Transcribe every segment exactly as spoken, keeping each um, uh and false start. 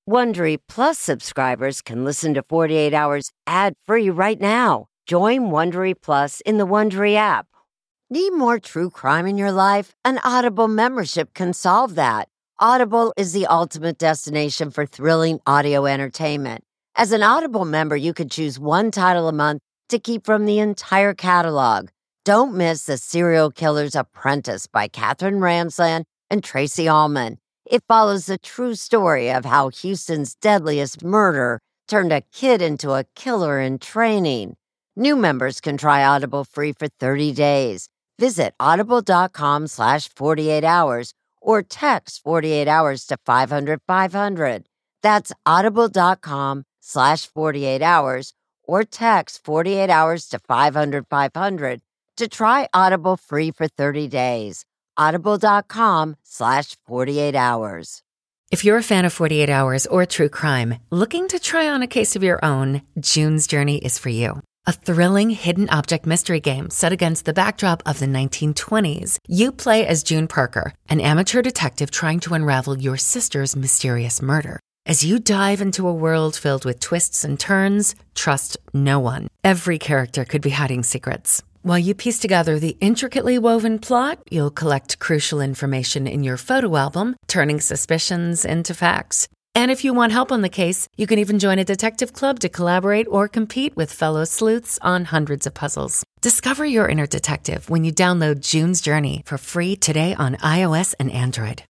Wondery Plus subscribers can listen to forty-eight hours ad-free right now. Join Wondery Plus in the Wondery app. Need more true crime in your life? An Audible membership can solve that. Audible is the ultimate destination for thrilling audio entertainment. As an Audible member, you could choose one title a month to keep from the entire catalog. Don't miss The Serial Killer's Apprentice by Katherine Ramsland and Tracy Ullman. It follows the true story of how Houston's deadliest murder turned a kid into a killer in training. New members can try Audible free for thirty days. Visit audible.com slash 48 hours or text forty-eight hours to five hundred five hundred. That's audible.com slash 48 hours or text forty-eight hours to five hundred five hundred to try Audible free for thirty days. Audible.com slash 48 hours. If you're a fan of forty-eight hours or true crime, looking to try on a case of your own, June's Journey is for you. A thrilling hidden object mystery game set against the backdrop of the nineteen twenties. You play as June Parker, an amateur detective trying to unravel your sister's mysterious murder. As you dive into a world filled with twists and turns, trust no one. Every character could be hiding secrets. While you piece together the intricately woven plot, you'll collect crucial information in your photo album, turning suspicions into facts. And if you want help on the case, you can even join a detective club to collaborate or compete with fellow sleuths on hundreds of puzzles. Discover your inner detective when you download June's Journey for free today on iOS and Android.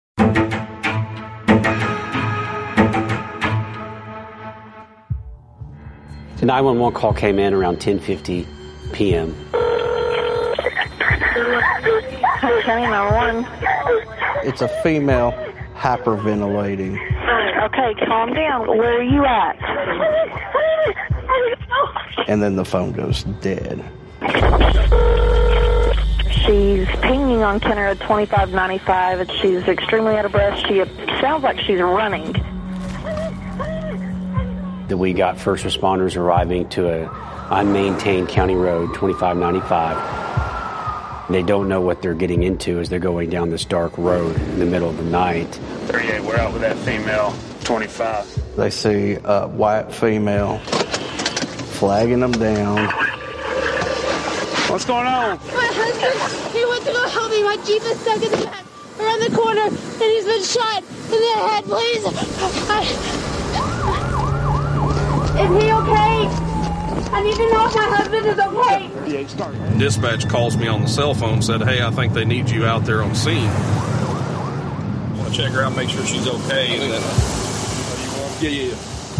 The nine one one call came in around ten fifty p.m. County nine one one. It's a female hyperventilating. Okay, calm down. Where are you at? And then the phone goes dead. She's pinging on Kenner at twenty-five ninety-five, and she's extremely out of breath. She sounds like she's running. That we got first responders arriving to a unmaintained county road, twenty-five ninety-five. They don't know what they're getting into as they're going down this dark road in the middle of the night. thirty-eight, we're out with that female, twenty-five. They see a white female flagging them down. What's going on? My husband, he went to go help me. My Jeep is stuck in the back around the corner, and he's been shot in the head, please. I... Is he okay? I need to know if my husband is okay. Dispatch calls me on the cell phone and said, hey, I think they need you out there on scene. I want to check her out, make sure she's okay. And then, yeah, yeah,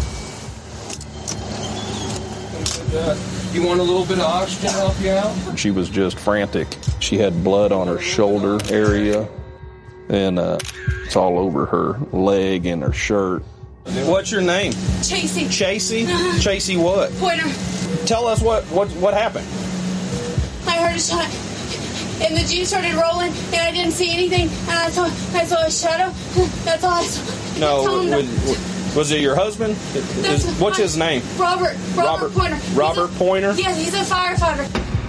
yeah. You want a little bit of oxygen to help you out? She was just frantic. She had blood on her shoulder area, and uh, it's all over her leg and her shirt. What's your name? Chasey. Chasey? Uh-huh. Chasey what? Pointer. Tell us what, what, what happened. I heard a shot, and the Jeep started rolling, and I didn't see anything, and I saw I saw a shadow. That's all I saw. No, was, was it your husband? Is, what's his name? Robert. Robert, Robert Pointer. Robert He's a, Pointer? Yes, he's a firefighter.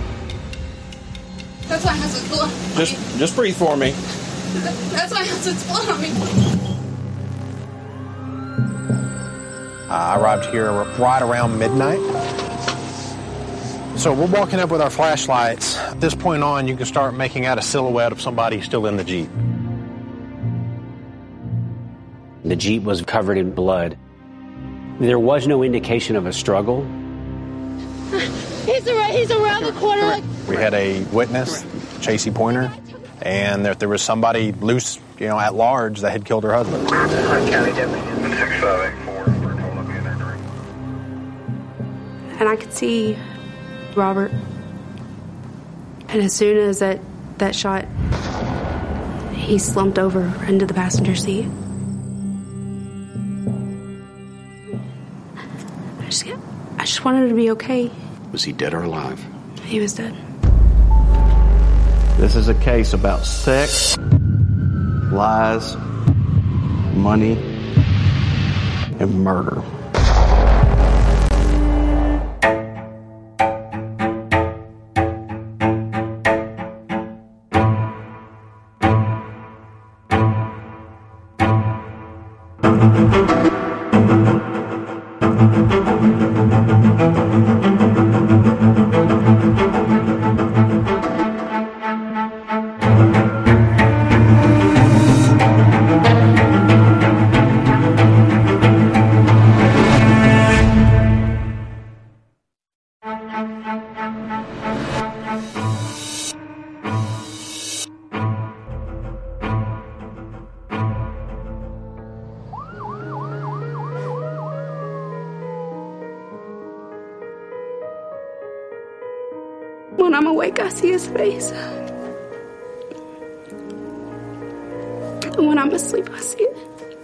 That's my husband's blood. Just, just breathe for me. That's my husband's blood on me. Uh, I arrived here right around midnight. So we're walking up with our flashlights. At this point on, you can start making out a silhouette of somebody still in the Jeep. The Jeep was covered in blood. There was no indication of a struggle. He's around, he's around the corner. Like... We had a witness, Chasey Pointer, and that there was somebody loose, you know, at large that had killed her husband. And I could see Robert. And as soon as that, that shot, he slumped over into the passenger seat. I just, I just wanted to be okay. Was he dead or alive? He was dead. This is a case about sex, lies, money, and murder. when I'm awake, I see his face. And when I'm asleep, I see it.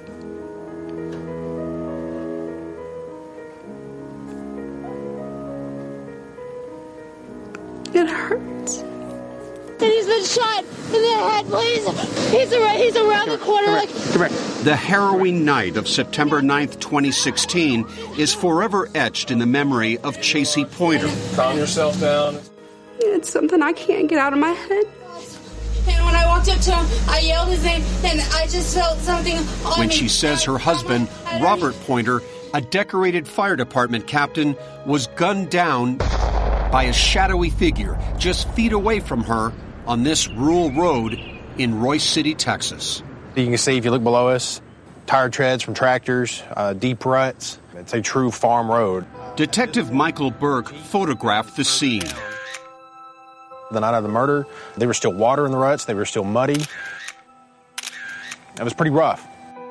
It hurts. And he's been shot in the head, please. He's, around, he's around the corner. Like... The harrowing night of September ninth, twenty sixteen is forever etched in the memory of Chasey Pointer. Calm yourself down. It's something I can't get out of my head. And when I walked up to him, I yelled his name, and I just felt something on When me. she says her husband, Robert Pointer, a decorated fire department captain, was gunned down by a shadowy figure just feet away from her on this rural road in Royce City, Texas. You can see, if you look below us, tire treads from tractors, uh, deep ruts. It's a true farm road. Detective Michael Burke photographed the scene. The night of the murder, there was still water in the ruts. They were still muddy. It was pretty rough.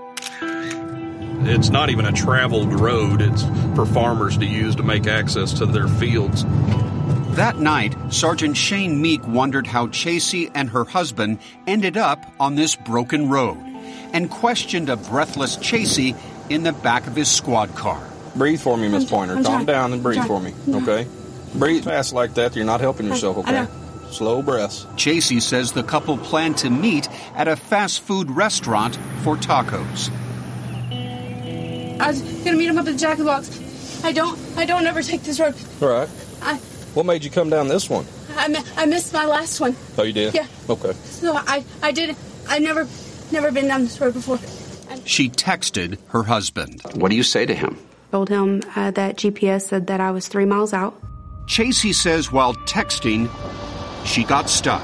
It's not even a traveled road. It's for farmers to use to make access to their fields. That night, Sergeant Shane Meek wondered how Chasey and her husband ended up on this broken road and questioned a breathless Chasey in the back of his squad car. Breathe for me, Miss Pointer. I'm Calm trying. down and breathe I'm for me, trying. okay? Breathe fast like that. You're not helping yourself, okay? Slow breaths. Chasey says the couple planned to meet at a fast food restaurant for tacos. I was gonna meet him up at the Jack in the Box. I don't, I don't ever take this road. All right. I, What made you come down this one? I, mi- I missed my last one. Oh, you did? Yeah. Okay. So I, I did, I never, never been down this road before. She texted her husband. What do you say to him? Told him uh, that G P S said that I was three miles out. Chasey says while texting, she got stuck.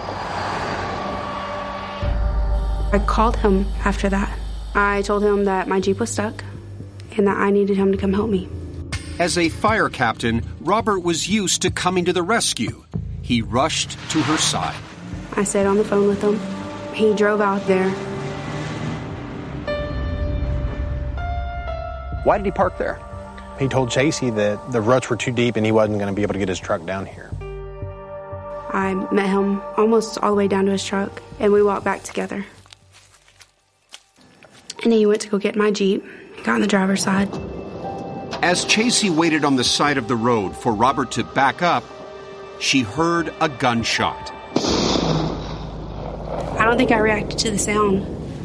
I called him after that. I told him that my Jeep was stuck and that I needed him to come help me. As a fire captain, Robert was used to coming to the rescue. He rushed to her side. I stayed on the phone with him. He drove out there. Why did he park there? He told Chasey that the ruts were too deep and he wasn't going to be able to get his truck down here. I met him almost all the way down to his truck, and we walked back together. And then he went to go get my Jeep and got on the driver's side. As Chasey waited on the side of the road for Robert to back up, she heard a gunshot. I don't think I reacted to the sound.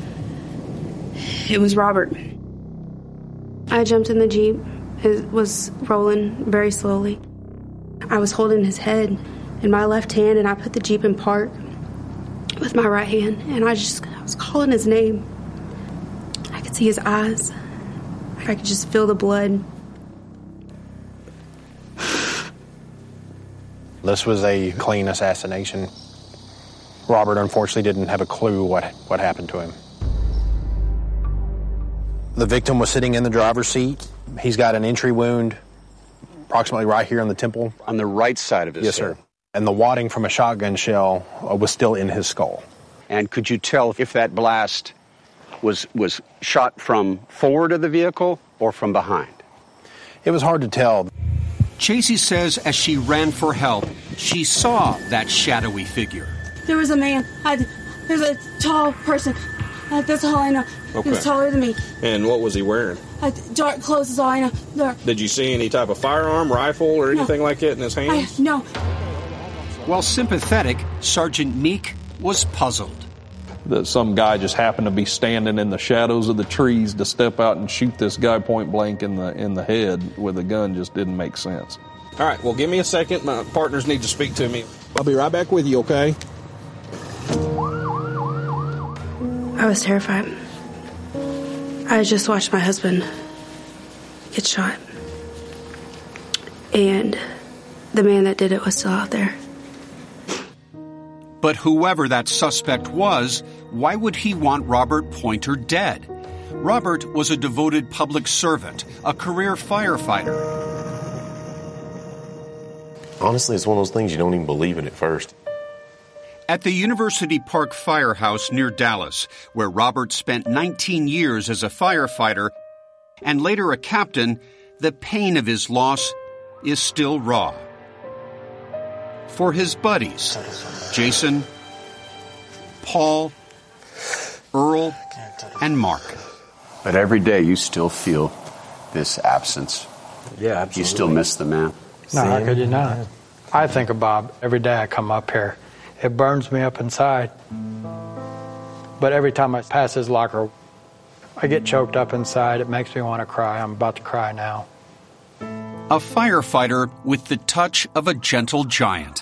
It was Robert. I jumped in the Jeep. It was rolling very slowly. I was holding his head in my left hand, and I put the Jeep in park with my right hand, and I just I was calling his name. I could see his eyes. I could just feel the blood. This was a clean assassination. Robert, unfortunately, didn't have a clue what, what happened to him. The victim was sitting in the driver's seat. He's got an entry wound approximately right here on the temple. On the right side of his Yes, head. sir. And the wadding from a shotgun shell uh, was still in his skull. And could you tell if that blast was was shot from forward of the vehicle or from behind? It was hard to tell. Chasey says as she ran for help, she saw that shadowy figure. There was a man. I, there's a tall person. Uh, that's all I know. Okay. He was taller than me. And what was he wearing? Uh, dark clothes is all I know. Dark. Did you see any type of firearm, rifle, or anything like that in his I, hands? no. While sympathetic, Sergeant Meek was puzzled. That some guy just happened to be standing in the shadows of the trees to step out and shoot this guy point blank in the in the head with a gun just didn't make sense. All right, well, give me a second. My partners need to speak to me. I'll be right back with you, okay? I was terrified. I had just watched my husband get shot. And the man that did it was still out there. But whoever that suspect was, why would he want Robert Pointer dead? Robert was a devoted public servant, a career firefighter. Honestly, it's one of those things you don't even believe in at first. At the University Park Firehouse near Dallas, where Robert spent nineteen years as a firefighter and later a captain, the pain of his loss is still raw. for his buddies, Jason, Paul, Earl, and Mark. But every day you still feel this absence. Yeah, absolutely. You still miss the man. No, how could you not? I think of Bob every day I come up here. It burns me up inside. But every time I pass his locker, I get choked up inside. It makes me want to cry. I'm about to cry now. A firefighter with the touch of a gentle giant.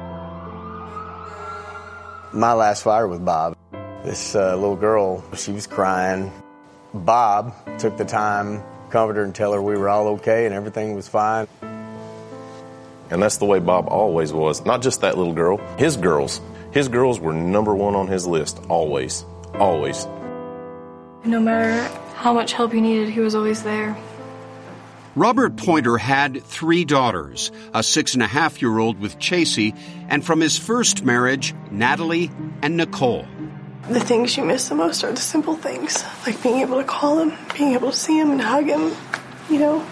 My last fire with Bob. This uh, little girl, she was crying. Bob took the time, comfort her and tell her we were all okay and everything was fine. And that's the way Bob always was. Not just that little girl, his girls. His girls were number one on his list, always, always. No matter how much help you needed, he was always there. Robert Pointer had three daughters, a six-and-a-half-year-old with Chasey, and from his first marriage, Natalie and Nicole. The things you miss the most are the simple things, like being able to call him, being able to see him and hug him, you know.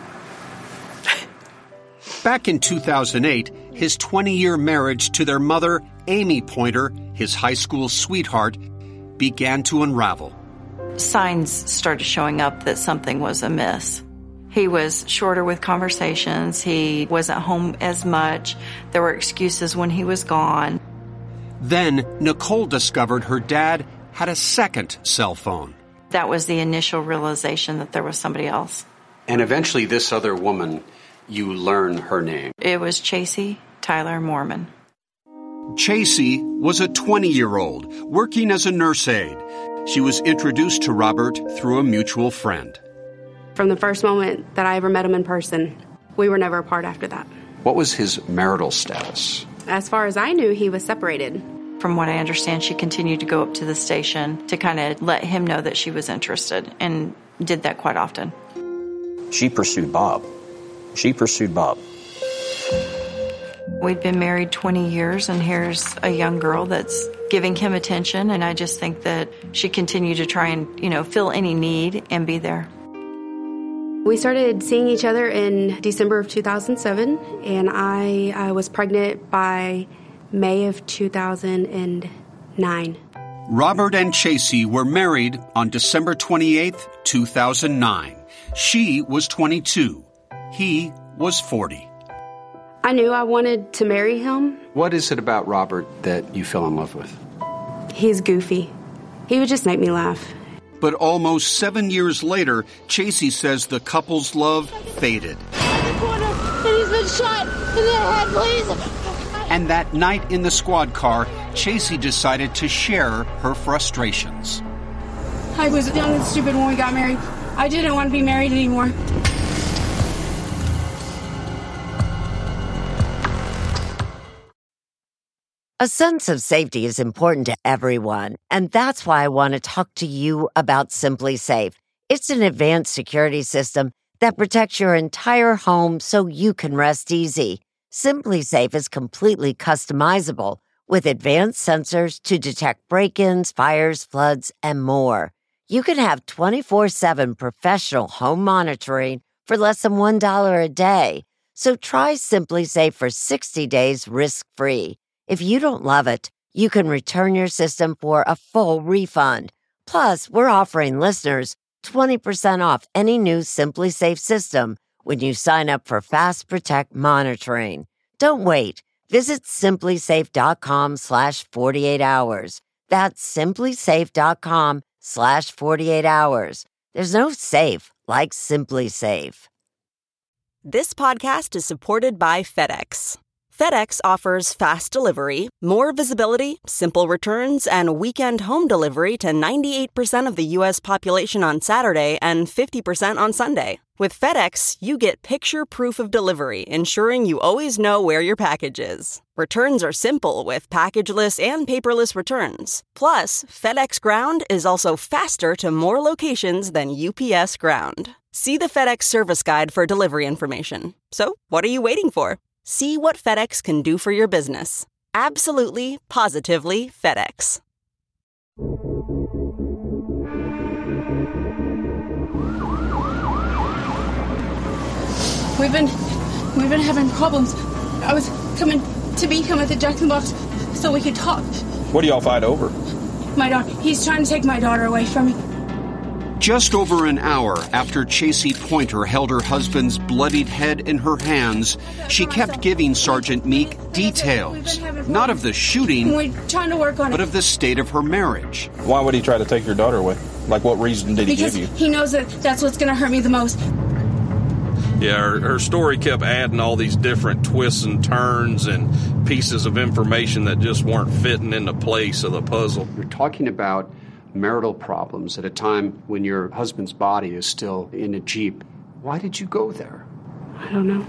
Back in two thousand eight, his twenty-year marriage to their mother, Amy Pointer, his high school sweetheart, began to unravel. Signs started showing up that something was amiss. He was shorter with conversations. He wasn't home as much. There were excuses when he was gone. Then Nicole discovered her dad had a second cell phone. That was the initial realization that there was somebody else. And eventually this other woman, you learn her name. It was Chasey Tyler Mormon. Chasey was a twenty-year-old working as a nurse aide. She was introduced to Robert through a mutual friend. From the first moment that I ever met him in person, we were never apart after that. What was his marital status? As far as I knew, he was separated. From what I understand, she continued to go up to the station to kind of let him know that she was interested, and did that quite often. She pursued Bob. She pursued Bob. We'd been married twenty years, and here's a young girl that's giving him attention, and I just think that she continued to try and, you know, fill any need and be there. We started seeing each other in December of two thousand seven, and I, I was pregnant by May of two thousand nine. Robert and Chasey were married on December twenty-eighth, two thousand nine. She was twenty-two. He was forty. I knew I wanted to marry him. What is it about Robert that you fell in love with? He's goofy. He would just make me laugh. But almost seven years later, Chasey says the couple's love faded. In the corner, and he's been shot in the head, please. And that night in the squad car, Chasey decided to share her frustrations. I was young and stupid when we got married. I didn't want to be married anymore. A sense of safety is important to everyone, and that's why I want to talk to you about SimpliSafe. It's an advanced security system that protects your entire home so you can rest easy. SimpliSafe is completely customizable with advanced sensors to detect break-ins, fires, floods, and more. You can have twenty-four seven professional home monitoring for less than one dollar a day. So try SimpliSafe for sixty days risk-free. If you don't love it, you can return your system for a full refund. Plus, we're offering listeners twenty percent off any new SimpliSafe system when you sign up for Fast Protect monitoring. Don't wait. Visit simplysafe.com slash 48 hours. That's simplysafe.com slash 48 hours. There's no safe like SimpliSafe. This podcast is supported by FedEx. FedEx offers fast delivery, more visibility, simple returns, and weekend home delivery to ninety-eight percent of the U S population on Saturday and fifty percent on Sunday. With FedEx, you get picture proof of delivery, ensuring you always know where your package is. Returns are simple with packageless and paperless returns. Plus, FedEx Ground is also faster to more locations than U P S Ground. See the FedEx service guide for delivery information. So, what are you waiting for? See what FedEx can do for your business. Absolutely, positively FedEx. We've been, we've been having problems. I was coming to beat him at the Jack in the Box so we could talk. What do y'all fight over? My daughter. He's trying to take my daughter away from me. Just over an hour after Chasey Pointer held her husband's bloodied head in her hands, she kept giving Sergeant Meek details, not of the shooting, We're trying to work on but it. of the state of her marriage. Why would he try to take your daughter away? Like, what reason did he Because give you? he knows that that's what's going to hurt me the most. Yeah, her, her story kept adding all these different twists and turns and pieces of information that just weren't fitting into place of the puzzle. You're talking about marital problems at a time when your husband's body is still in a Jeep. Why did you go there? I don't know.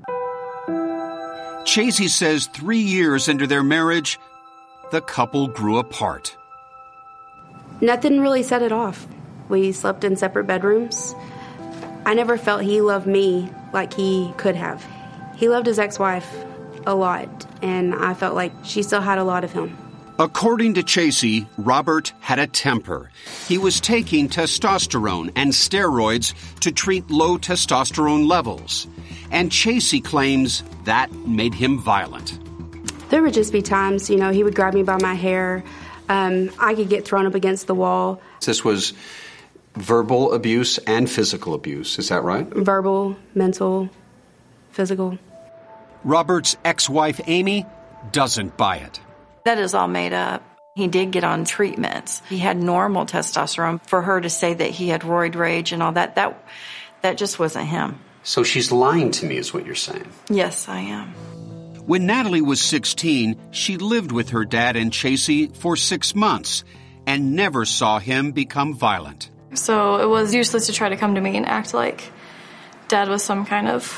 Chasey says three years into their marriage, the couple grew apart. Nothing really set it off. We slept in separate bedrooms. I never felt he loved me like he could have. He loved his ex-wife a lot, and I felt like she still had a lot of him. According to Chasey, Robert had a temper. He was taking testosterone and steroids to treat low testosterone levels. And Chasey claims that made him violent. There would just be times, you know, he would grab me by my hair. Um, I could get thrown up against the wall. This was verbal abuse and physical abuse, is that right? Verbal, mental, physical. Robert's ex-wife, Amy, doesn't buy it. That is all made up. He did get on treatments. He had normal testosterone. For her to say that he had roid rage and all that, that that just wasn't him. So she's lying to me is what you're saying? Yes, I am. When Natalie was sixteen, she lived with her dad and Chasey for six months and never saw him become violent. So it was useless to try to come to me and act like Dad was some kind of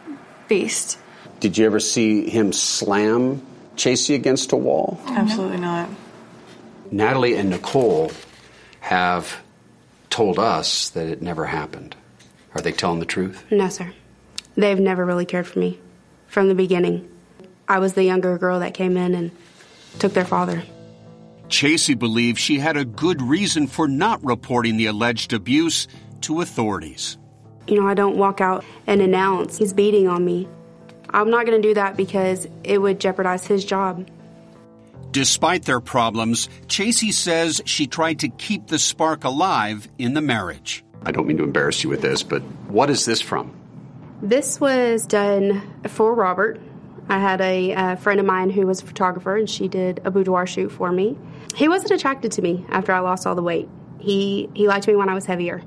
beast. Did you ever see him slam Chasey against a wall? Absolutely not. Natalie and Nicole have told us that it never happened. Are they telling the truth? No, sir. They've never really cared for me from the beginning. I was the younger girl that came in and took their father. Chasey believes she had a good reason for not reporting the alleged abuse to authorities. You know, I don't walk out and announce he's beating on me. I'm not going to do that because it would jeopardize his job. Despite their problems, Chasey says she tried to keep the spark alive in the marriage. I don't mean to embarrass you with this, but what is this from? This was done for Robert. I had a, a friend of mine who was a photographer, and she did a boudoir shoot for me. He wasn't attracted to me after I lost all the weight. He, he liked me when I was heavier.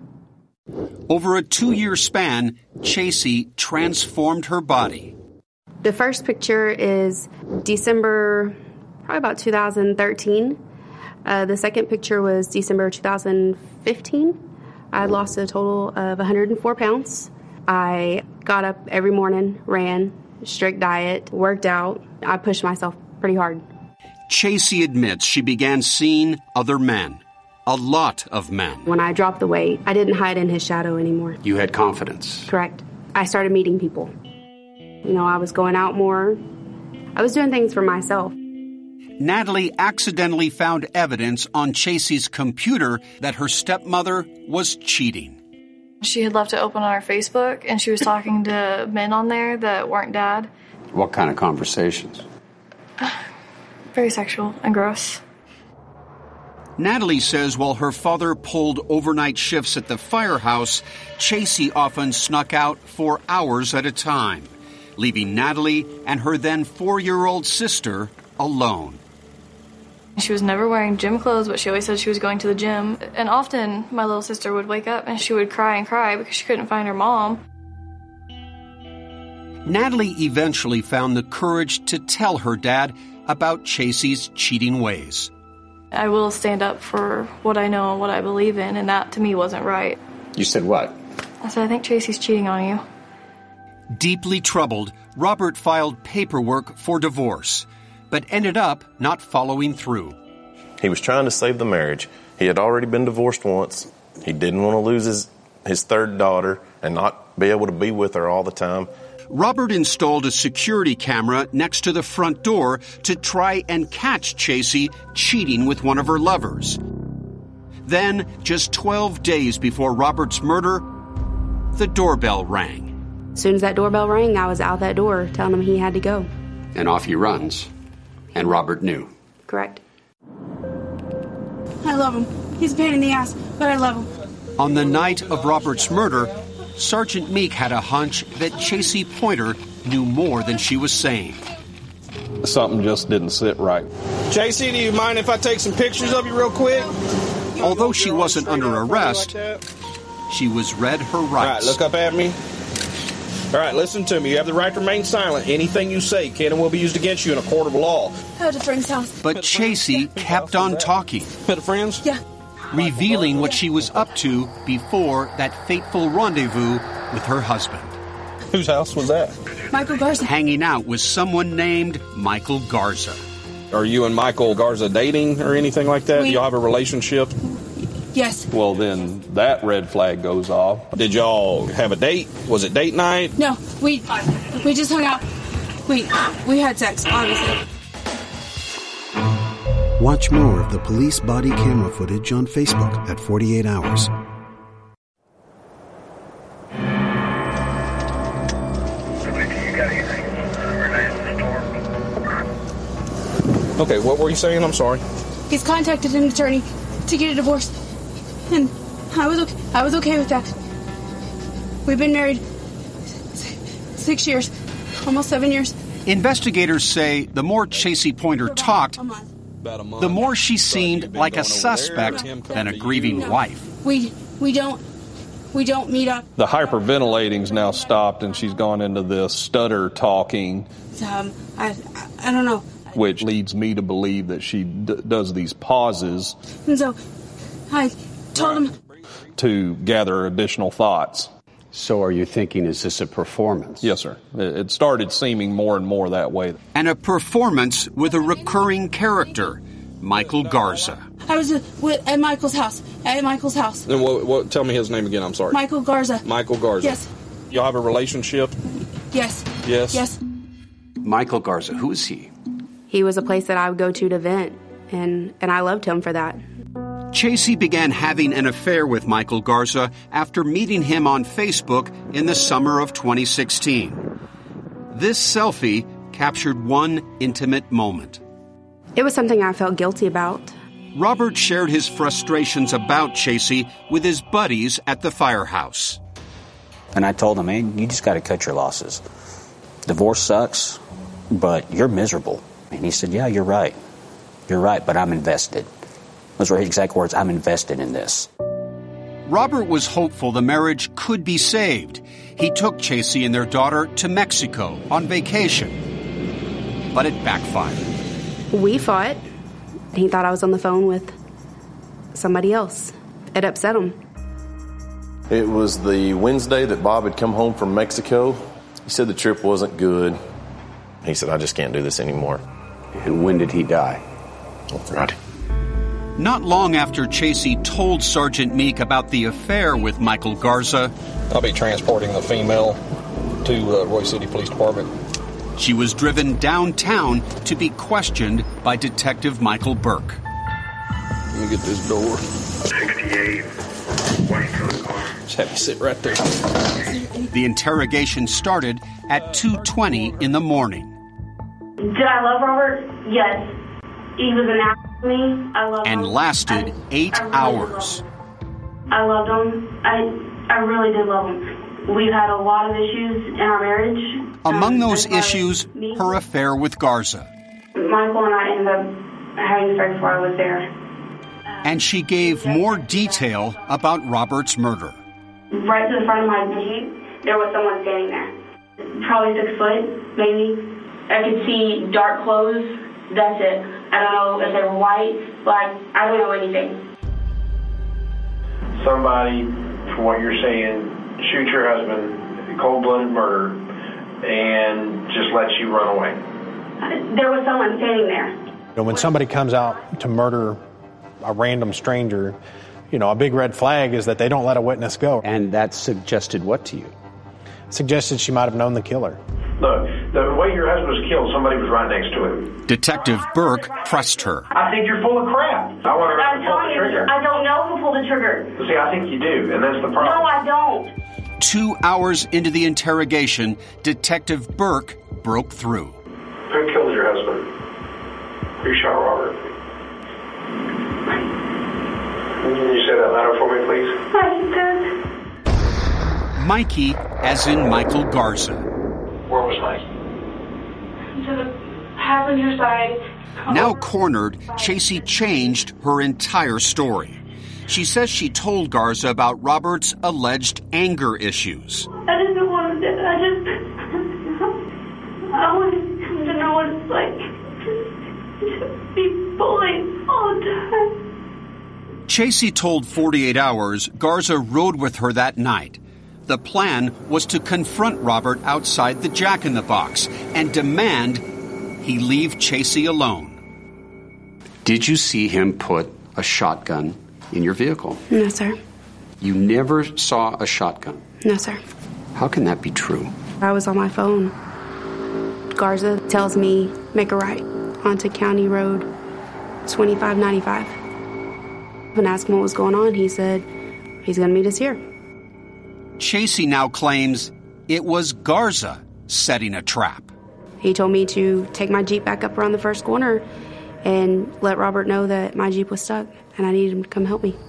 Over a two-year span, Chasey transformed her body. The first picture is December, probably about two thousand thirteen. Uh, the second picture was December two thousand fifteen. I lost a total of one hundred four pounds. I got up every morning, ran, strict diet, worked out. I pushed myself pretty hard. Chasey admits she began seeing other men, a lot of men. When I dropped the weight, I didn't hide in his shadow anymore. You had confidence. Correct. I started meeting people. You know, I was going out more. I was doing things for myself. Natalie accidentally found evidence on Chasey's computer that her stepmother was cheating. She had left it open on her Facebook, and she was talking to men on there that weren't Dad. What kind of conversations? Very sexual and gross. Natalie says while her father pulled overnight shifts at the firehouse, Chasey often snuck out for hours at a time, leaving Natalie and her then four-year-old sister alone. She was never wearing gym clothes, but she always said she was going to the gym. And often my little sister would wake up and she would cry and cry because she couldn't find her mom. Natalie eventually found the courage to tell her dad about Chasey's cheating ways. I will stand up for what I know and what I believe in, and that to me wasn't right. You said what? I said, I think Chasey's cheating on you. Deeply troubled, Robert filed paperwork for divorce, but ended up not following through. He was trying to save the marriage. He had already been divorced once. He didn't want to lose his, his third daughter and not be able to be with her all the time. Robert installed a security camera next to the front door to try and catch Chasey cheating with one of her lovers. Then, just twelve days before Robert's murder, the doorbell rang. As soon as that doorbell rang, I was out that door telling him he had to go. And off he runs. And Robert knew. Correct. I love him. He's a pain in the ass, but I love him. On the night of Robert's murder, Sergeant Meek had a hunch that Chasey Pointer knew more than she was saying. Something just didn't sit right. Chasey, do you mind if I take some pictures of you real quick? Although she wasn't under arrest, she was read her rights. All right, look up at me. All right, listen to me. You have the right to remain silent. Anything you say can and will be used against you in a court of law. At a friend's house. But Chasey kept on talking. At a friend's? Yeah. Revealing what she was up to before that fateful rendezvous with her husband. Whose house was that? Michael Garza. Hanging out with someone named Michael Garza. Are you and Michael Garza dating or anything like that? We, Do y'all have a relationship? Yes. Well, then that red flag goes off. Did y'all have a date? Was it date night? No, we we just hung out. We we had sex, obviously. Watch more of the police body camera footage on Facebook at forty-eight hours. Okay, what were you saying? I'm sorry. He's contacted an attorney to get a divorce, and I was okay. I was okay with that. We've been married six years, almost seven years. Investigators say the more Chasey Pointer talked, the more she seemed like a suspect than a grieving wife. We we don't we don't meet up. The hyperventilating's now stopped, and she's gone into this stutter talking. Um, I I don't know. Which leads me to believe that she d- does these pauses. And so, I told him to gather additional thoughts. So are you thinking, is this a performance? Yes, sir. It started seeming more and more that way. And a performance with a recurring character, Michael Garza. I was uh, with, at Michael's house. At Michael's house. And what, what? Tell me his name again. I'm sorry. Michael Garza. Michael Garza. Yes. Y'all have a relationship? Yes. Yes. Yes. Michael Garza, who is he? He was a place that I would go to to vent, and, and I loved him for that. Chasey began having an affair with Michael Garza after meeting him on Facebook in the summer of twenty sixteen. This selfie captured one intimate moment. It was something I felt guilty about. Robert shared his frustrations about Chasey with his buddies at the firehouse. And I told him, man, you just got to cut your losses. Divorce sucks, but you're miserable. And he said, yeah, you're right. You're right, but I'm invested. Those were his exact words, I'm invested in this. Robert was hopeful the marriage could be saved. He took Chasey and their daughter to Mexico on vacation. But it backfired. We fought. He thought I was on the phone with somebody else. It upset him. It was the Wednesday that Bob had come home from Mexico. He said the trip wasn't good. He said, I just can't do this anymore. And when did he die? On Friday. Not long after Chasey told Sergeant Meek about the affair with Michael Garza, I'll be transporting the female to uh, Roy City Police Department. She was driven downtown to be questioned by Detective Michael Burke. Let me get this door. sixty-eight. Just have you sit right there. The interrogation started at two twenty in the morning. Did I love Robert? Yes. He was an ass to me. I love him. And lasted I, eight I really hours. Loved I loved him. I I really did love him. We've had a lot of issues in our marriage. Among um, those issues, me, her affair with Garza. Michael and I ended up having sex while I was there. And she gave more detail about Robert's murder. Right to the front of my Jeep, there was someone standing there. Probably six foot, maybe. I could see dark clothes. That's it. I don't know if they were white, black. I don't know anything. Somebody, from what you're saying, shoot your husband, cold-blooded murder, and just lets you run away. There was someone standing there. You know, when somebody comes out to murder a random stranger, you know, a big red flag is that they don't let a witness go. And that suggested what to you? Suggested she might have known the killer. Look, the way your husband was killed, somebody was right next to him. Detective Burke pressed her. I think you're full of crap. I want her I'm to pull telling the trigger. you, I don't know who pulled the trigger. See, I think you do, and that's the problem. No, I don't. Two hours into the interrogation, Detective Burke broke through. Who Can you say that louder for me, please? I did. Mikey, as in Michael Garza. Where was Mikey? To the passenger side. Now cornered, Chasey changed her entire story. She says she told Garza about Robert's alleged anger issues. I didn't want to do it. I just... I wanted him to know what it's like to be bullied all the time. Chasey told forty-eight hours Garza rode with her that night. The plan was to confront Robert outside the Jack in the Box and demand he leave Chasey alone. Did you see him put a shotgun in your vehicle? No, sir. You never saw a shotgun? No, sir. How can that be true? I was on my phone. Garza tells me, make a right onto County Road twenty-five ninety-five. When I asked him what was going on, he said he's going to meet us here. Chasey now claims it was Garza setting a trap. He told me to take my Jeep back up around the first corner and let Robert know that my Jeep was stuck and I needed him to come help me.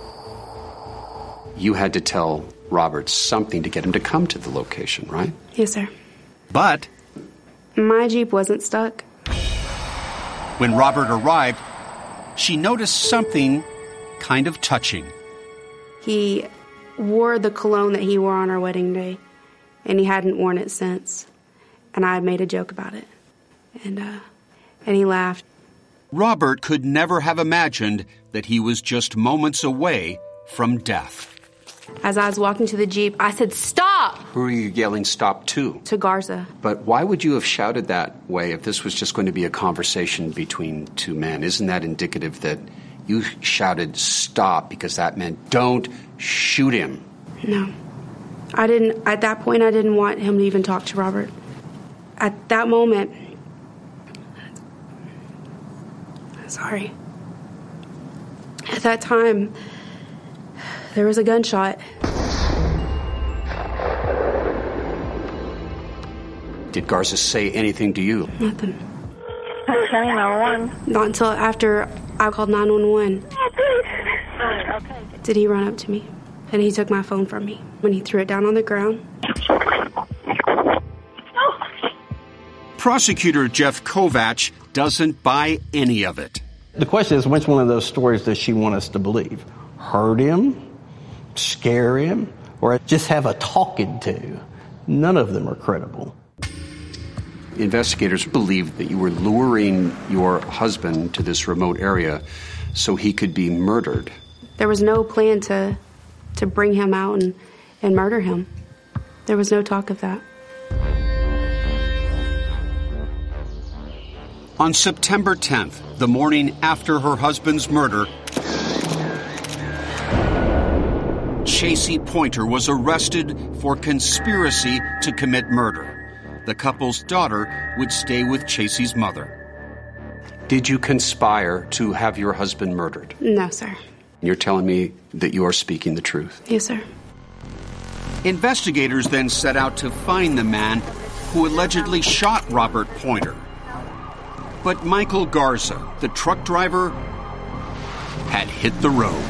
You had to tell Robert something to get him to come to the location, right? Yes, sir. But my Jeep wasn't stuck. When Robert arrived, she noticed something kind of touching. He wore the cologne that he wore on our wedding day, and he hadn't worn it since. And I made a joke about it. And, uh, and he laughed. Robert could never have imagined that he was just moments away from death. As I was walking to the Jeep, I said, "Stop!" Who are you yelling stop to? To Garza. But why would you have shouted that way if this was just going to be a conversation between two men? Isn't that indicative that you shouted stop because that meant don't shoot him? No. I didn't, at that point, I didn't want him to even talk to Robert. At that moment, sorry. At that time, there was a gunshot. Did Garza say anything to you? Nothing. County nine one one. Not until after I called nine one one. Okay. Did he run up to me. And he took my phone from me when he threw it down on the ground. Prosecutor Jeff Kovach doesn't buy any of it. The question is, which one of those stories does she want us to believe? Hurt him? Scare him? Or just have a talking to? None of them are credible. Investigators believed that you were luring your husband to this remote area so he could be murdered. There was no plan to to bring him out and, and murder him. There was no talk of that. On September tenth, the morning after her husband's murder, Chasey Pointer was arrested for conspiracy to commit murder. The couple's daughter would stay with Chasey's mother. Did you conspire to have your husband murdered? No, sir. You're telling me that you are speaking the truth? Yes, sir. Investigators then set out to find the man who allegedly shot Robert Pointer. But Michael Garza, the truck driver, had hit the road.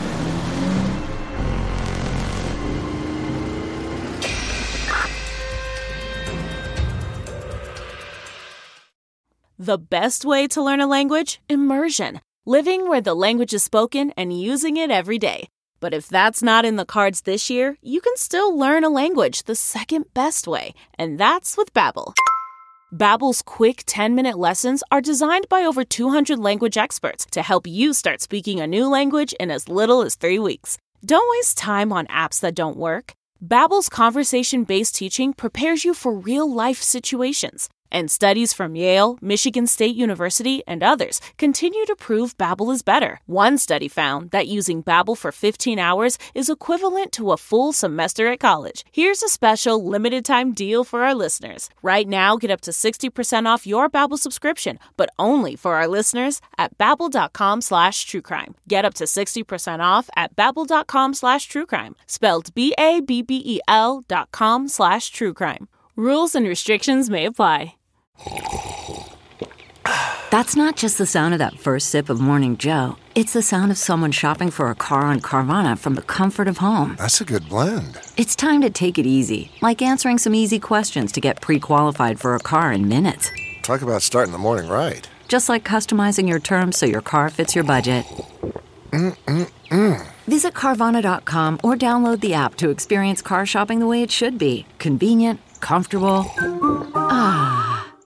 The best way to learn a language? Immersion. Living where the language is spoken and using it every day. But if that's not in the cards this year, you can still learn a language the second best way, and that's with Babbel. Babbel's quick ten-minute lessons are designed by over two hundred language experts to help you start speaking a new language in as little as three weeks. Don't waste time on apps that don't work. Babbel's conversation-based teaching prepares you for real-life situations. And studies from Yale, Michigan State University, and others continue to prove Babbel is better. One study found that using Babbel for fifteen hours is equivalent to a full semester at college. Here's a special limited-time deal for our listeners. Right now, get up to sixty percent off your Babbel subscription, but only for our listeners at babbel.com slash truecrime. Get up to sixty percent off at babbel.com slash truecrime. Spelled B A B B E L dot com slash truecrime. Rules and restrictions may apply. That's not just the sound of that first sip of Morning Joe. It's the sound of someone shopping for a car on Carvana from the comfort of home. That's a good blend. It's time to take it easy, like answering some easy questions to get pre-qualified for a car in minutes. Talk about starting the morning right. Just like customizing your terms so your car fits your budget. Mm-mm-mm. Visit Carvana dot com or download the app to experience car shopping the way it should be. Convenient, comfortable. Ah.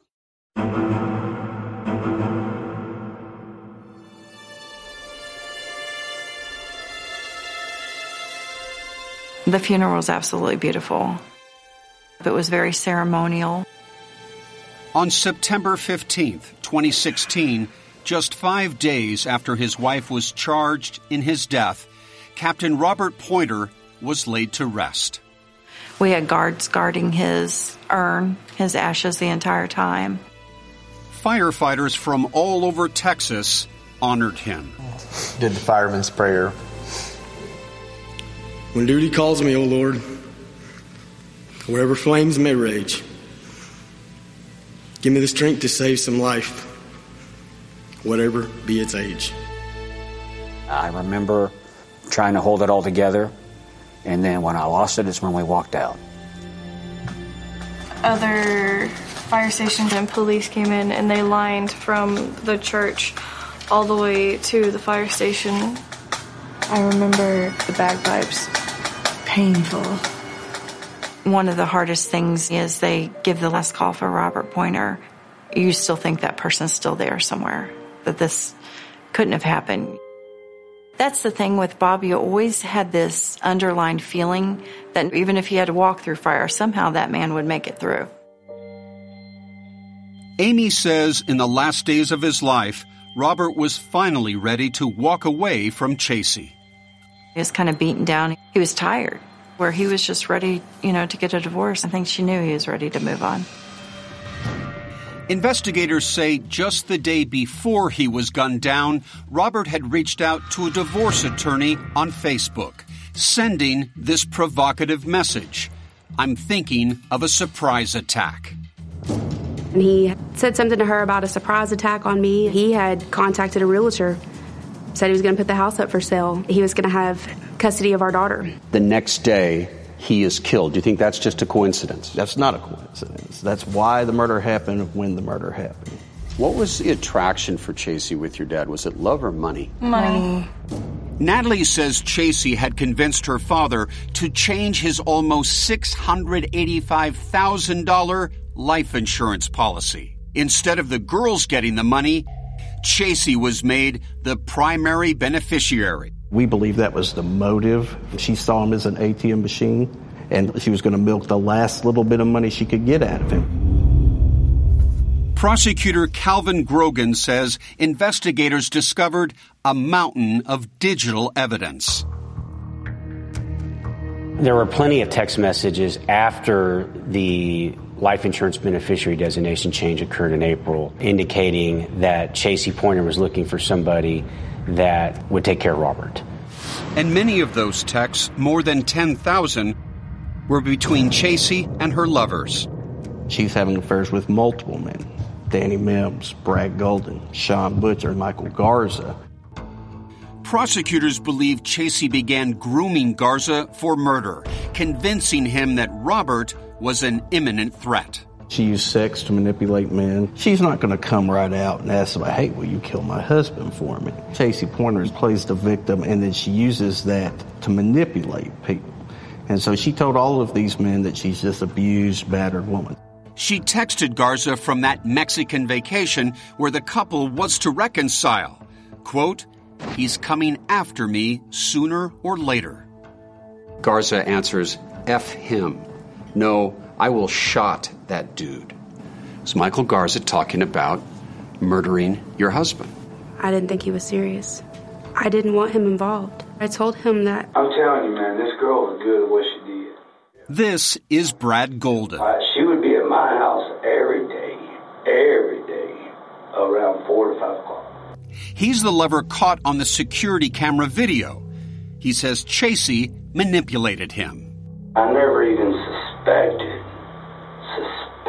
The funeral was absolutely beautiful. It was very ceremonial. On September fifteenth, twenty sixteen, just five days after his wife was charged in his death, Captain Robert Pointer was laid to rest. We had guards guarding his urn, his ashes the entire time. Firefighters from all over Texas honored him. Did the fireman's prayer. When duty calls me, O Lord, wherever flames may rage, give me the strength to save some life, whatever be its age. I remember trying to hold it all together, and then when I lost it is when we walked out. Other fire stations and police came in, and they lined from the church all the way to the fire station. I remember the bagpipes. Painful. One of the hardest things is they give the last call for Robert Pointer. You still think that person's still there somewhere, that this couldn't have happened. That's the thing with Bob. You always had this underlined feeling that even if he had to walk through fire, somehow that man would make it through. Amy says in the last days of his life, Robert was finally ready to walk away from Chasey. He was kind of beaten down. He was tired, where he was just ready, you know, to get a divorce. I think she knew he was ready to move on. Investigators say just the day before he was gunned down, Robert had reached out to a divorce attorney on Facebook, sending this provocative message. I'm thinking of a surprise attack. And he said something to her about a surprise attack on me. He had contacted a realtor, said he was going to put the house up for sale. He was going to have custody of our daughter. The next day, he is killed. Do you think that's just a coincidence? That's not a coincidence. That's why the murder happened when the murder happened. What was the attraction for Chasey with your dad? Was it love or money? Money. Natalie says Chasey had convinced her father to change his almost six hundred eighty-five thousand dollars life insurance policy. Instead of the girls getting the money, Chasey was made the primary beneficiary. We believe that was the motive. She saw him as an A T M machine, and she was going to milk the last little bit of money she could get out of him. Prosecutor Calvin Grogan says investigators discovered a mountain of digital evidence. There were plenty of text messages after the life insurance beneficiary designation change occurred in April, indicating that Chasey Pointer was looking for somebody that would take care of Robert. And many of those texts, more than ten thousand, were between Chasey and her lovers. She's having affairs with multiple men. Danny Mims, Brad Golden, Sean Butcher, Michael Garza. Prosecutors believe Chasey began grooming Garza for murder, convincing him that Robert was an imminent threat. She used sex to manipulate men. She's not going to come right out and ask them, hey, will you kill my husband for me? Chasey Pointer plays the victim, and then she uses that to manipulate people. And so she told all of these men that she's this abused, battered woman. She texted Garza from that Mexican vacation where the couple was to reconcile. Quote, he's coming after me sooner or later. Garza answers, F him. No, I will shot that dude. Is Michael Garza talking about murdering your husband? I didn't think he was serious. I didn't want him involved. I told him that. I'm telling you, man, this girl was good at what she did. This is Brad Golden. Uh, she would be at my house every day, every day, around four to five o'clock. He's the lover caught on the security camera video. He says Chasey manipulated him. I never even suspected,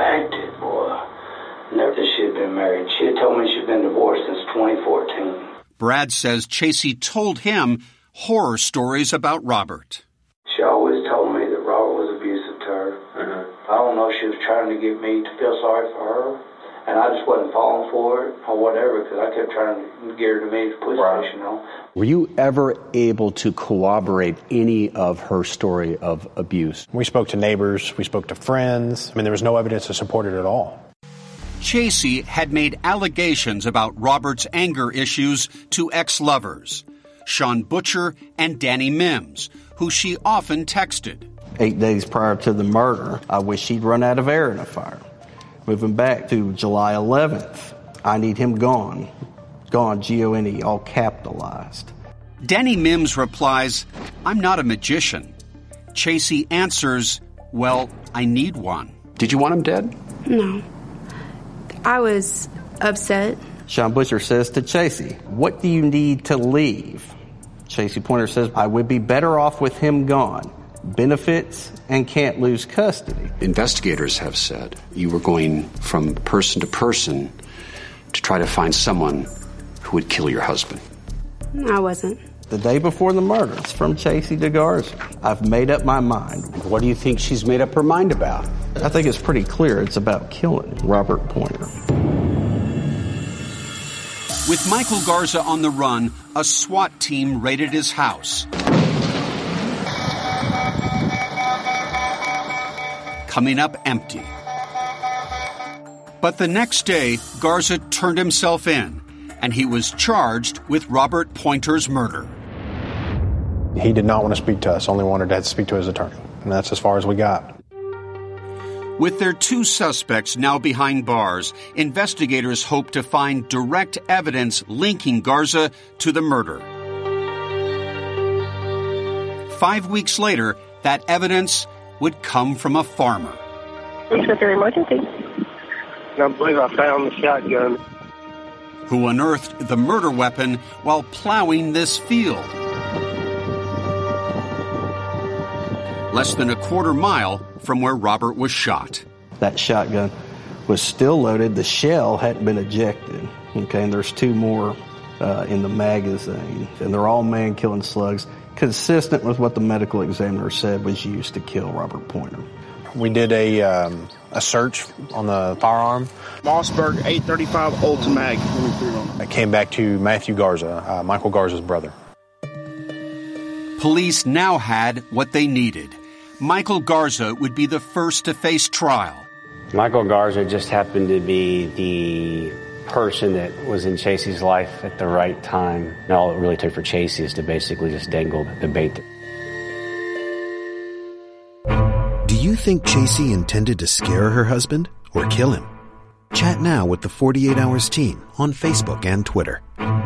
suspected, boy, never that she had been married. She had told me she'd been divorced since twenty fourteen. Brad says Chasey told him horror stories about Robert. She always told me that Robert was abusive to her. Mm-hmm. I don't know if she was trying to get me to feel sorry for her, and I just wasn't falling for it or whatever because I kept trying to get her to me to police station, you know. Were you ever able to corroborate any of her story of abuse? We spoke to neighbors. We spoke to friends. I mean, there was no evidence to support it at all. Chasey had made allegations about Robert's anger issues to ex-lovers, Sean Butcher and Danny Mims, who she often texted. Eight days prior to the murder, I wish she'd run out of air in a fire. Moving back to July eleventh, I need him gone. Gone, G O N E, all capitalized. Danny Mims replies, I'm not a magician. Chasey answers, well, I need one. Did you want him dead? No. I was upset. Sean Butcher says to Chasey, what do you need to leave? Chasey Pointer says, I would be better off with him gone. Benefits and can't lose custody. Investigators have said you were going from person to person to try to find someone who would kill your husband. I wasn't. The day before the murder, it's from Chasey to Garza. I've made up my mind. What do you think she's made up her mind about? I think it's pretty clear it's about killing Robert Pointer. With Michael Garza on the run, a SWAT team raided his house. Coming up empty. But the next day, Garza turned himself in, and he was charged with Robert Pointer's murder. He did not want to speak to us, only wanted to speak to his attorney. And that's as far as we got. With their two suspects now behind bars, investigators hope to find direct evidence linking Garza to the murder. Five weeks later, that evidence would come from a farmer. What's your emergency? I believe I found the shotgun. Who unearthed the murder weapon while plowing this field. Less than a quarter mile from where Robert was shot. That shotgun was still loaded. The shell hadn't been ejected. Okay, and there's two more uh, in the magazine. And they're all man-killing slugs, consistent with what the medical examiner said was used to kill Robert Pointer. We did a um, a search on the firearm. Mossberg eight thirty-five Ultimag. It came back to Matthew Garza, uh, Michael Garza's brother. Police now had what they needed. Michael Garza would be the first to face trial. Michael Garza just happened to be the person that was in Chasey's life at the right time. And all it really took for Chasey is to basically just dangle the bait. Do you think Chasey intended to scare her husband or kill him? Chat now with the forty-eight hours team on Facebook and Twitter.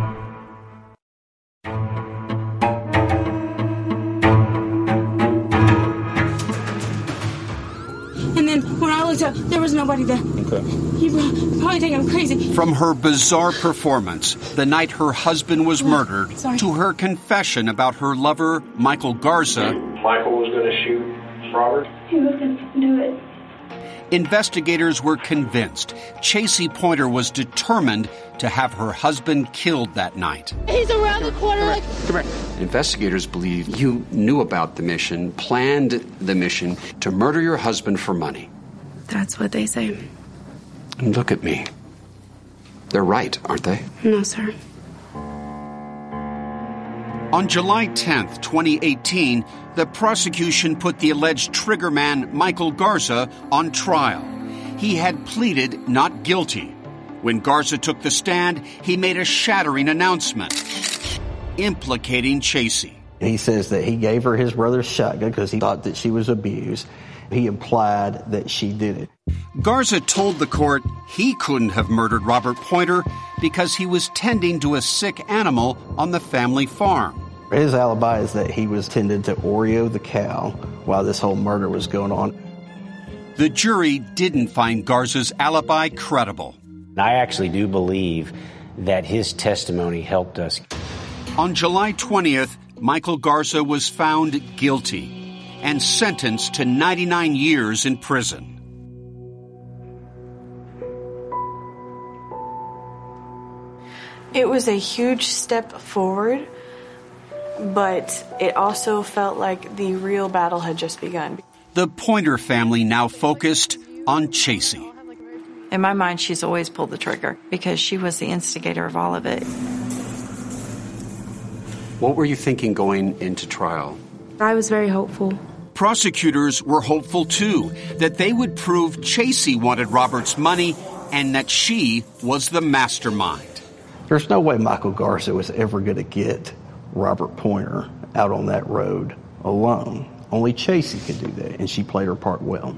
And then when I looked up, there was nobody there. Okay. You probably think I'm crazy. From her bizarre performance the night her husband was murdered Sorry. to her confession about her lover, Michael Garza, Michael was going to shoot Robert. He was going to do it. investigators were convinced Chasey Pointer was determined to have her husband killed that night. He's around the corner. Come here. Investigators believe you knew about the mission, planned the mission to murder your husband for money. That's what they say. And look at me. They're right, aren't they? No, sir. On July tenth, twenty eighteen, the prosecution put the alleged triggerman Michael Garza on trial. He had pleaded not guilty. When Garza took the stand, he made a shattering announcement, implicating Chasey. He says that he gave her his brother's shotgun because he thought that she was abused. He implied that she did it. Garza told the court he couldn't have murdered Robert Pointer because he was tending to a sick animal on the family farm. His alibi is that he was tending to Oreo the cow while this whole murder was going on. The jury didn't find Garza's alibi credible. I actually do believe that his testimony helped us. On July twentieth, Michael Garza was found guilty and sentenced to ninety-nine years in prison. It was a huge step forward, but it also felt like the real battle had just begun. The Pointer family now focused on Chasey. In my mind, she's always pulled the trigger because she was the instigator of all of it. What were you thinking going into trial? I was very hopeful. Prosecutors were hopeful, too, that they would prove Chasey wanted Robert's money and that she was the mastermind. There's no way Michael Garza was ever going to get Robert Pointer out on that road alone. Only Chasey could do that, and she played her part well.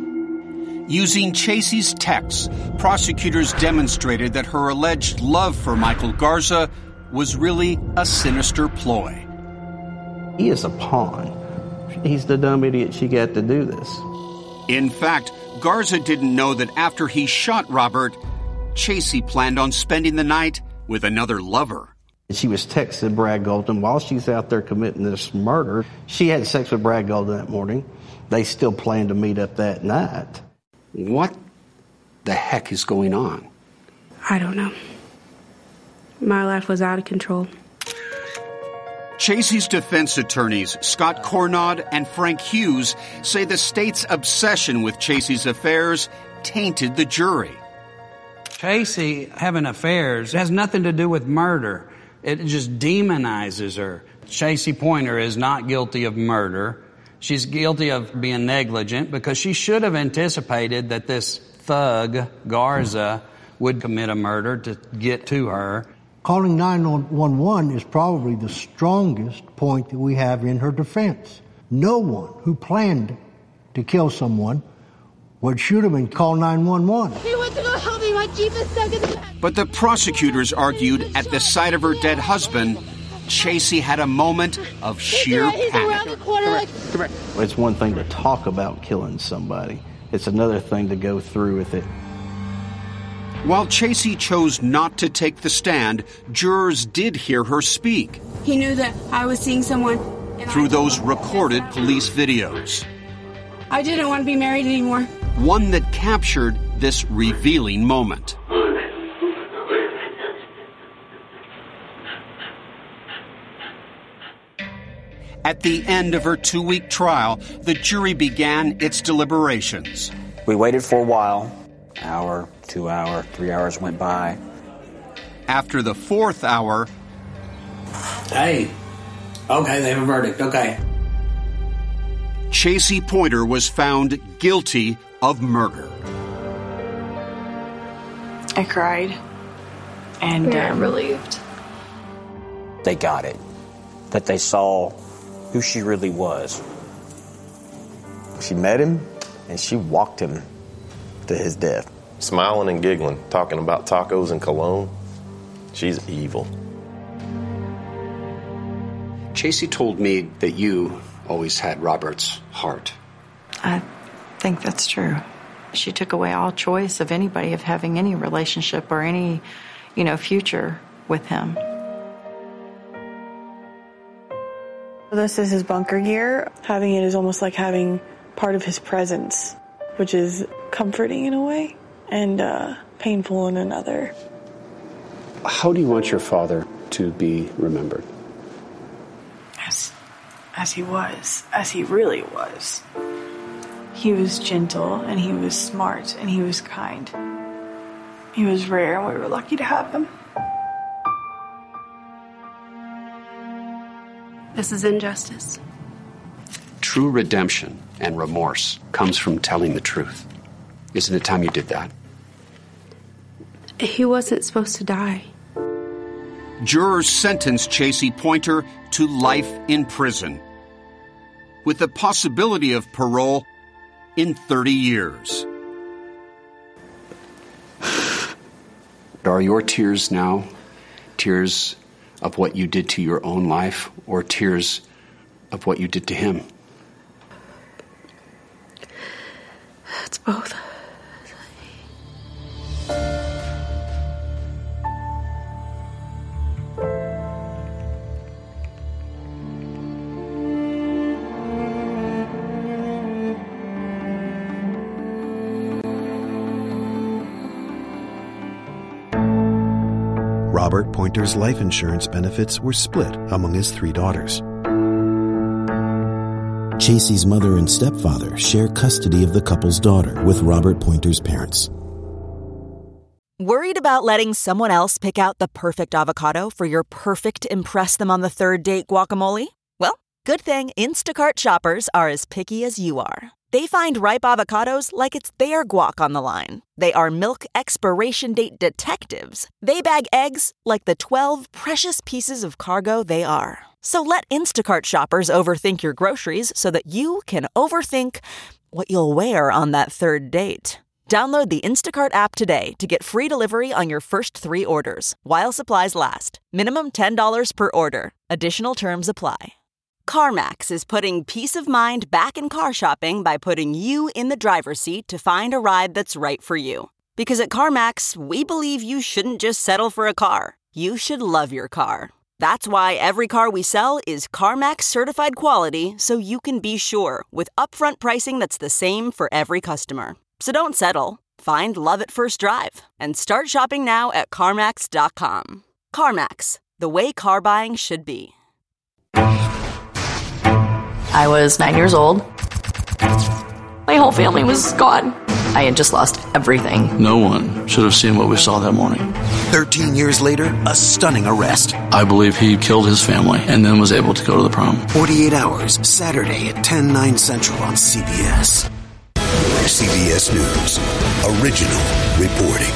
Using Chasey's texts, prosecutors demonstrated that her alleged love for Michael Garza was really a sinister ploy. He is a pawn. He's the dumb idiot she got to do this. In fact, Garza didn't know that after he shot Robert, Chasey planned on spending the night with another lover. She was texting Brad Golden while she's out there committing this murder. She had sex with Brad Golden that morning. They still planned to meet up that night. What the heck is going on? I don't know. My life was out of control. Chasey's defense attorneys, Scott Cornod and Frank Hughes, say the state's obsession with Chasey's affairs tainted the jury. Chasey having affairs has nothing to do with murder. It just demonizes her. Chasey Pointer is not guilty of murder. She's guilty of being negligent because she should have anticipated that this thug, Garza, would commit a murder to get to her. Calling nine one one is probably the strongest point that we have in her defense. No one who planned to kill someone would shoot him and call nine one one. He went to go help me. My Jeep is stuck in the back. But the prosecutors argued at the sight of her dead husband, Chasey had a moment of sheer He's panic. around the corner like... It's one thing to talk about killing somebody. It's another thing to go through with it. While Chasey chose not to take the stand, jurors did hear her speak. He knew that I was seeing someone. Through those recorded police videos. I didn't want to be married anymore. One that captured this revealing moment. At the end of her two-week trial, the jury began its deliberations. We waited for a while. Hour, two hour, three hours went by. After the fourth hour... Hey, okay, they have a verdict, okay. Chasey Pointer was found guilty of murder. I cried. And we were um, relieved. They got it. That they saw who she really was. She met him, and she walked him to his death. Smiling and giggling, talking about tacos and cologne. She's evil. Chasey told me that you always had Robert's heart. I think that's true. She took away all choice of anybody of having any relationship or any, you know, future with him. This is his bunker gear. Having it is almost like having part of his presence, which is comforting in a way and uh, painful in another. How do you want your father to be remembered? As, as he was, as he really was. He was gentle, and he was smart, and he was kind. He was rare, and we were lucky to have him. This is injustice. True redemption and remorse comes from telling the truth. Isn't it time you did that? He wasn't supposed to die. Jurors sentenced Chasey Pointer to life in prison, with the possibility of parole in thirty years. Are your tears now tears of what you did to your own life, or tears of what you did to him? It's both. Robert Pointer's life insurance benefits were split among his three daughters. Chasey's mother and stepfather share custody of the couple's daughter with Robert Pointer's parents. Worried about letting someone else pick out the perfect avocado for your perfect impress-them-on-the-third-date guacamole? Well, good thing Instacart shoppers are as picky as you are. They find ripe avocados like it's their guac on the line. They are milk expiration date detectives. They bag eggs like the twelve precious pieces of cargo they are. So let Instacart shoppers overthink your groceries so that you can overthink what you'll wear on that third date. Download the Instacart app today to get free delivery on your first three orders, while supplies last. Minimum ten dollars per order. Additional terms apply. CarMax is putting peace of mind back in car shopping by putting you in the driver's seat to find a ride that's right for you. Because at CarMax, we believe you shouldn't just settle for a car. You should love your car. That's why every car we sell is CarMax certified quality, so you can be sure with upfront pricing that's the same for every customer. So don't settle. Find love at first drive and start shopping now at CarMax dot com. CarMax, the way car buying should be. I was nine years old. My whole family was gone. I had just lost everything. No one should have seen what we saw that morning. Thirteen years later, a stunning arrest. I believe he killed his family and then was able to go to the prom. forty-eight hours, Saturday at ten, nine central on C B S. C B S News. Original reporting.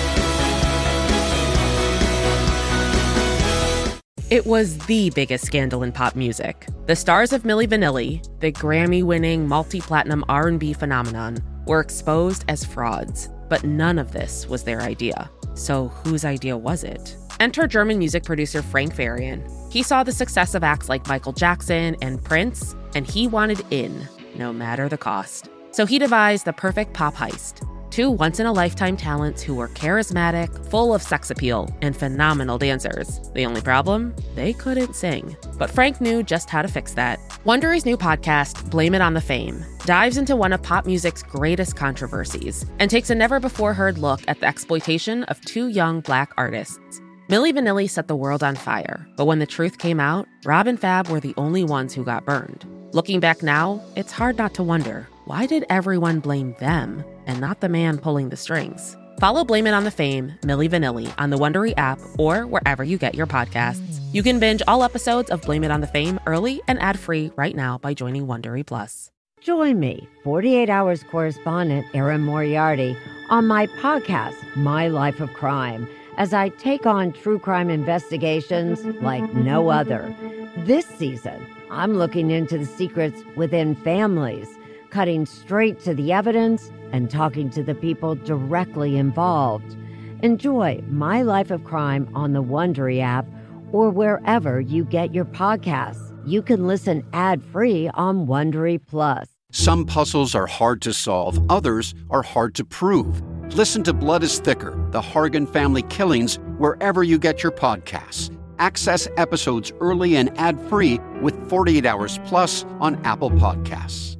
It was the biggest scandal in pop music. The stars of Milli Vanilli, the Grammy-winning multi-platinum R and B phenomenon, were exposed as frauds. But none of this was their idea. So whose idea was it? Enter German music producer Frank Farian. He saw the success of acts like Michael Jackson and Prince, and he wanted in, no matter the cost. So he devised the perfect pop heist. Two once-in-a-lifetime talents who were charismatic, full of sex appeal, and phenomenal dancers. The only problem? They couldn't sing. But Frank knew just how to fix that. Wondery's new podcast, Blame It on the Fame, dives into one of pop music's greatest controversies and takes a never-before-heard look at the exploitation of two young Black artists. Milli Vanilli set the world on fire, but when the truth came out, Rob and Fab were the only ones who got burned. Looking back now, it's hard not to wonder, why did everyone blame them and not the man pulling the strings? Follow Blame It on the Fame, Milli Vanilli, on the Wondery app or wherever you get your podcasts. You can binge all episodes of Blame It on the Fame early and ad-free right now by joining Wondery Plus. Join me, forty-eight hours correspondent Erin Moriarty, on my podcast, My Life of Crime, as I take on true crime investigations like no other. This season, I'm looking into the secrets within families, cutting straight to the evidence and talking to the people directly involved. Enjoy My Life of Crime on the Wondery app or wherever you get your podcasts. You can listen ad-free on Wondery Plus. Some puzzles are hard to solve, others are hard to prove. Listen to Blood is Thicker, The Hargan Family Killings, wherever you get your podcasts. Access episodes early and ad-free with forty-eight hours Plus on Apple Podcasts.